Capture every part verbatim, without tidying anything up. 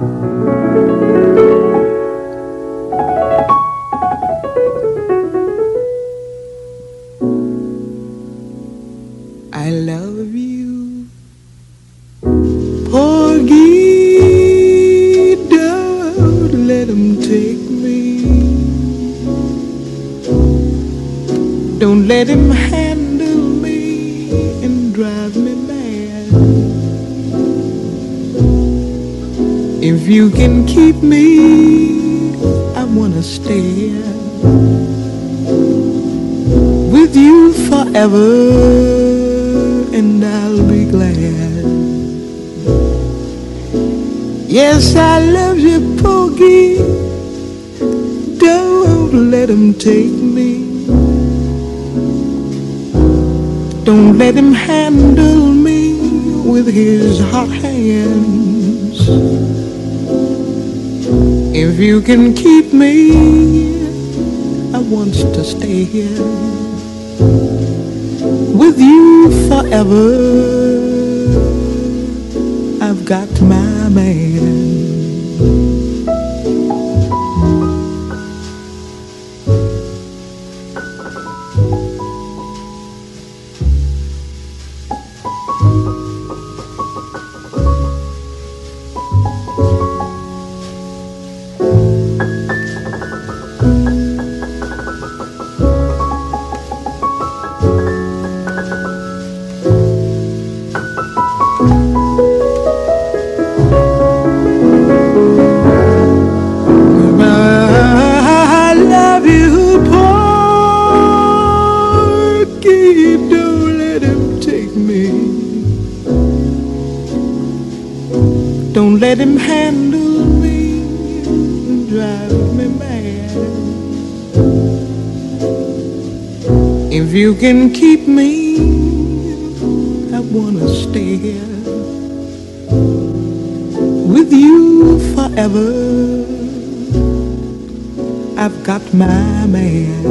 I love you, Porgy, don't let him take me. Don't let him handle me and drive me mad. If you can keep me, I wanna stay with you forever, and I'll be glad. Yes, I love you, Porgy, don't let him take me. Don't let him handle me with his hot hands. If you can keep me, I want to stay here with you forever. I've got my man. Don't let him handle me and drive me mad. If you can keep me, I wanna stay here with you forever. I've got my man.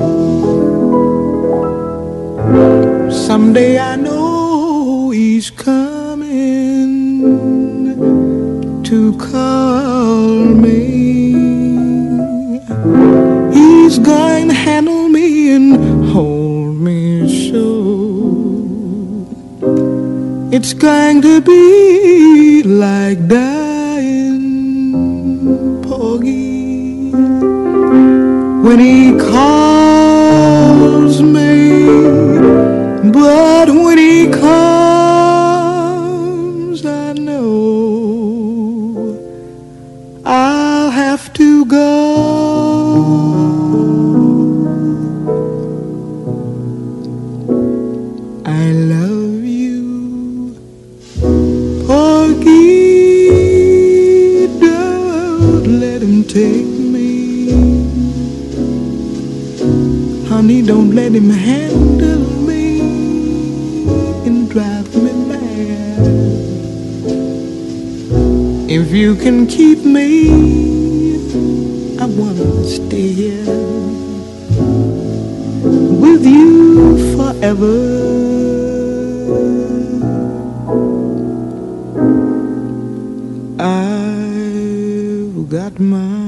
Someday I know he's coming to call me. He's going to handle me and hold me so. It's going to be like dying, Porgy, when he calls me. But when he comes, I know I'll have to go. I love you, Porgy, don't let him take me. Honey, don't let him handle me and drive me mad. If you can keep me, I wanna stay here with you forever. I've got my